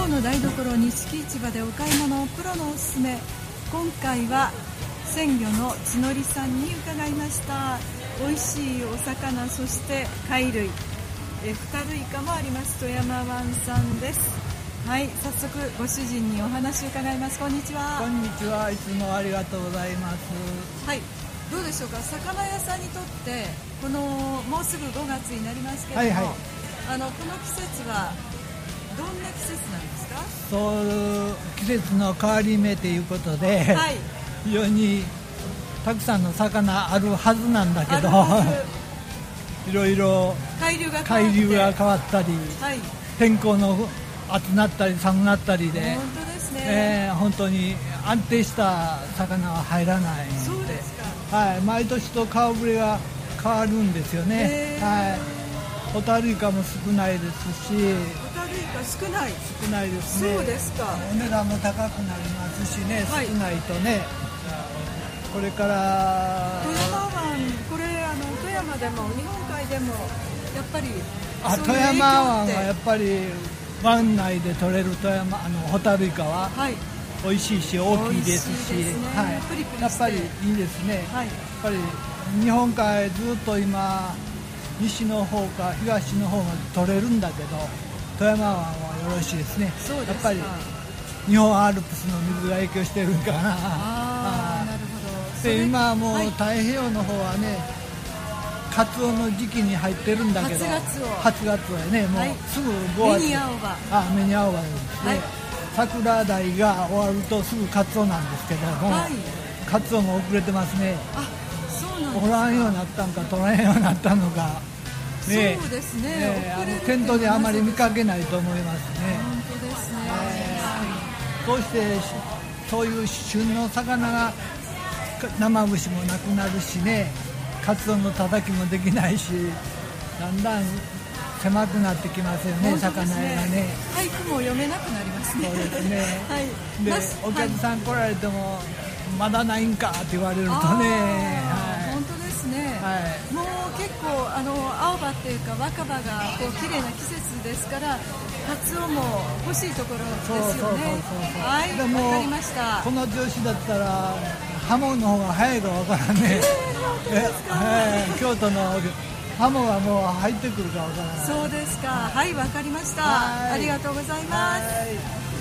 今日の台所錦市場でお買い物プロのおすすめ、今回は鮮魚の地のりさんに伺いました。美味しいお魚、そして貝類、二類かもあります。富山湾産です。はい、早速ご主人にお話を伺います。こんにちは。 こんにちは。いつもありがとうございます。 はい、どうでしょうか、魚屋さんにとってこのもうすぐ5月になりますけれども、この季節はどんな季節なんですか？ そう季節の変わり目ということで、はい、非常にたくさんの魚あるはずなんだけど、いろいろ海流が変わったり、はい、天候の暑くなったり寒くなったりで、 本当ですね、 本当に安定した魚は入らないので、 そうですか、 はい、毎年と顔ぶれが変わるんですよね。はい、ホタルイカも少ないですし、 ホタルイカ少ないですね。 そうですか。 お値段も高くなりますしね、 はい、 少ないとね。これから富山湾、これ富山でも日本海でもやっぱり富山湾はやっぱり湾内で取れるホタルイカは美味しいし大きいですし、はい、やっぱりいいですね。はい、やっぱり日本海ずっと今西の方か東の方まで取れるんだけど、富山湾はよろしいですね。 そうですか。 やっぱり日本アルプスの水が影響してるかな。 なるほど。 で今はもう太平洋の方はね、カツオの時期に入ってるんだけど、8月はね、もうすぐ5月、 目に青葉、 目に青葉ですね、はい、桜鯛が終わるとすぐカツオなんですけども、はい、カツオも遅れてますね。 そうなんですか。 おらんようになったんか取らんようになったのか、 ね、そうですね、 店頭であまり見かけないと思いますね。 本当ですね、 こうしてそういう旬の魚が生節もなくなるしね、カツオのたたきもできないし、だんだん狭くなってきますよね、魚屋がね。 俳句も読めなくなりますね。 そうですね、 はい、 でお客さん来られても、まだないんかって言われるとね、 本当ですね、はい、もう結構青葉っていうか若葉が綺麗な季節ですから、カツオも欲しいところですよね。はい、わかりました。 この調子だったらハモの方が早いかわからんね。京都のハモがもう入ってくるかわからない。 そうですか。はい、わかりました。ありがとうございます。